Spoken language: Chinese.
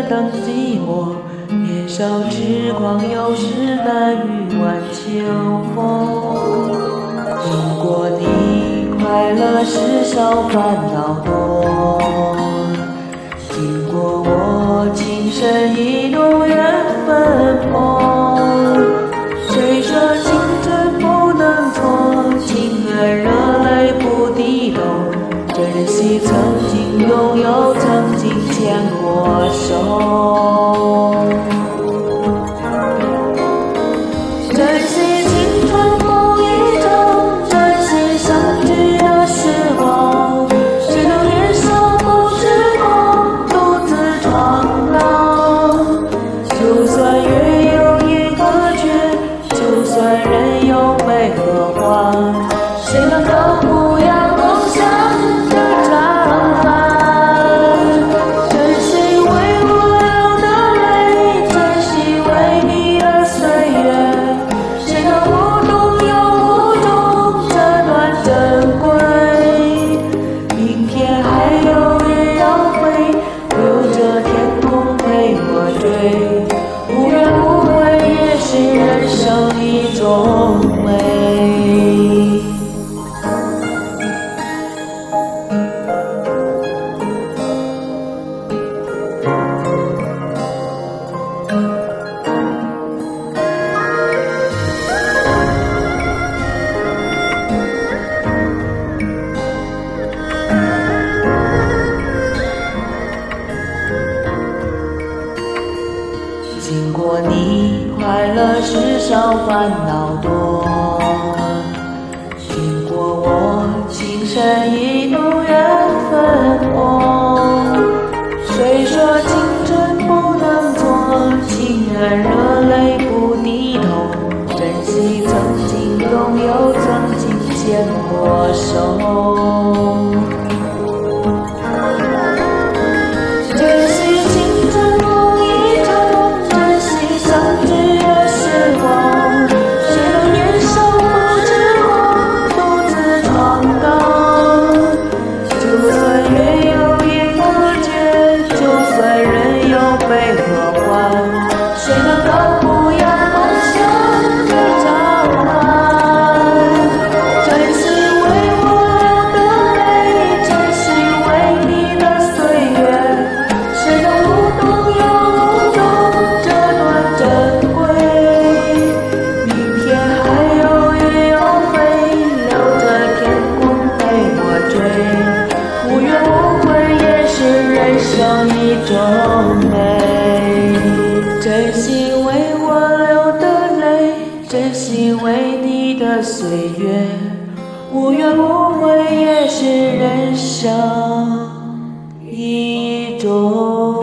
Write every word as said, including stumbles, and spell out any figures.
等寂寞，年少痴狂，有时难御晚秋风。经过你，快乐事少，烦恼多。经过我，情深意浓，缘分薄。谁说青春不能错？情愿热泪不低头。珍惜曾经拥有，曾经牵过手。珍惜青春梦一场，珍惜相聚的时光。谁都年少不知梦，独自闯荡。就算月有阴和缺，就算人有悲和欢，谁能够不扬梦想的长帆？珍惜为我流的泪，珍惜为你的岁月，谁能无动又无衷这段珍贵？明天还有云要飞，留着天空陪我追。无怨无悔也是人生一种美。经过你，快乐事少，烦恼多。经过我，情深意浓，缘分薄。谁说青春不能错？情愿热泪不低头。珍惜曾经拥有，曾经牵过手。珍惜青春梦一场，珍惜相聚的时光。谁都年少不知梦，独自闯荡。就算月有阴和缺，就算人有悲和欢，谁能够不扬梦想的长帆？珍惜为我流的泪，珍惜为你的岁月，谁能无动又无衷这段珍贵？明天还有云要飞，留着天空陪我追。无怨无悔也是人生一种美。珍惜为我流的泪，珍惜为你的岁月。无怨无悔也是人生一种